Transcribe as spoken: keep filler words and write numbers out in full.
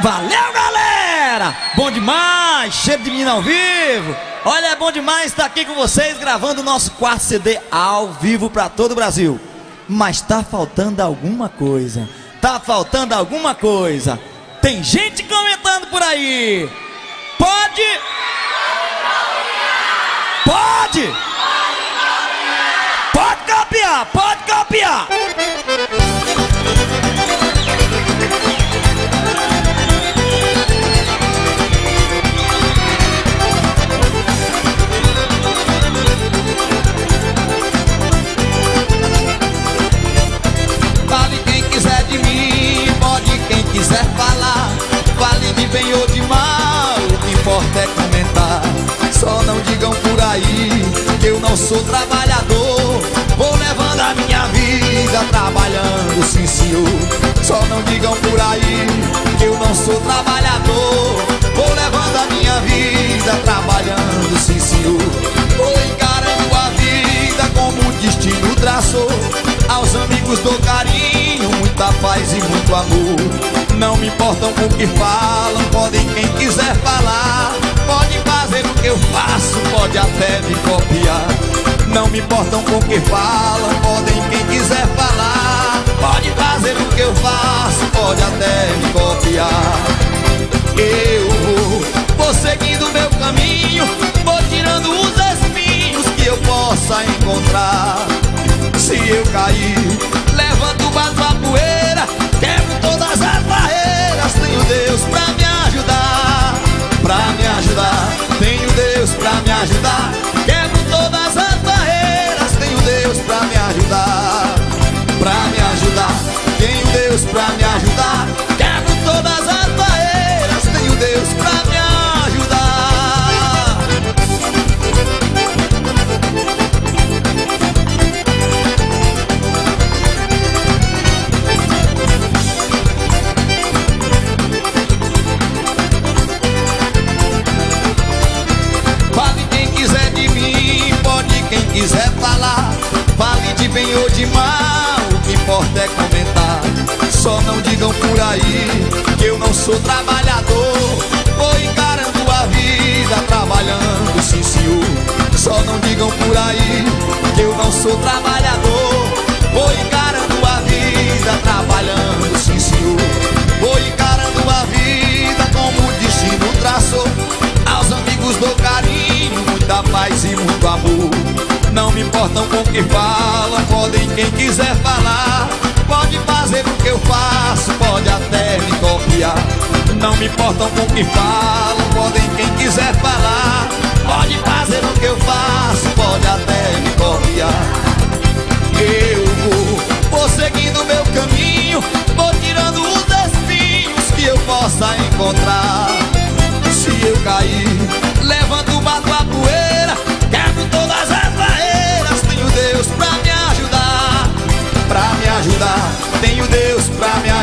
Valeu, galera! Bom demais, cheiro de menina ao vivo. Olha, é bom demais estar aqui com vocês gravando o nosso quarto C D ao vivo para todo o Brasil. Mas tá faltando alguma coisa. Tá faltando alguma coisa. Tem gente comentando por aí. Pode? Pode? Pode copiar, pode copiar. Quiser falar, fale de bem ou de mal, o que importa é comentar. Só não digam por aí que eu não sou trabalhador. Vou levando a minha vida trabalhando, sim senhor. Só não digam por aí que eu não sou trabalhador. Vou levando a minha vida trabalhando, sim senhor. Vou encarando a vida como o destino traçou. Aos amigos dou carinho, muita paz e muito amor. Não me importam com o que falam, podem quem quiser falar. Pode fazer o que eu faço, pode até me copiar. Não me importam com o que falam, podem quem quiser falar. Pode fazer o que eu faço, pode até me copiar. Eu vou, vou seguindo meu caminho, vou tirando os espinhos que eu possa encontrar. Se eu cair, levanto, bato a poeira, quebro todas as barreiras. Tenho Deus pra me ajudar, pra me ajudar. Tenho Deus pra me ajudar, quebro todas as barreiras. Tenho Deus pra me ajudar, pra me ajudar. Tenho Deus pra me ajudar, quebro todas as barreiras. Tenho Deus pra me ajudar. Quem quiser falar, fale de bem ou de mal, o que importa é comentar. Só não digam por aí que eu não sou trabalhador. Vou encarando a vida trabalhando, sim senhor. Só não digam por aí que eu não sou trabalhador. Vou encarando a vida trabalhando, sim senhor. Vou encarando a vida como o destino traçou. Aos amigos dou carinho, muita paz e muito amor. Não me importam com o que falam, podem quem quiser falar. Pode fazer o que eu faço, pode até me copiar. Não me importam com o que falam, podem quem quiser falar. Pode fazer o que eu faço, pode até me copiar. Eu vou, vou seguindo meu caminho, vou tirando os espinhos que eu possa encontrar. Se eu cair, levanto, bato a poeira, quebro todas as barreiras. Tenho Deus pra me ajudar, pra me ajudar. Tenho Deus pra me ajudar.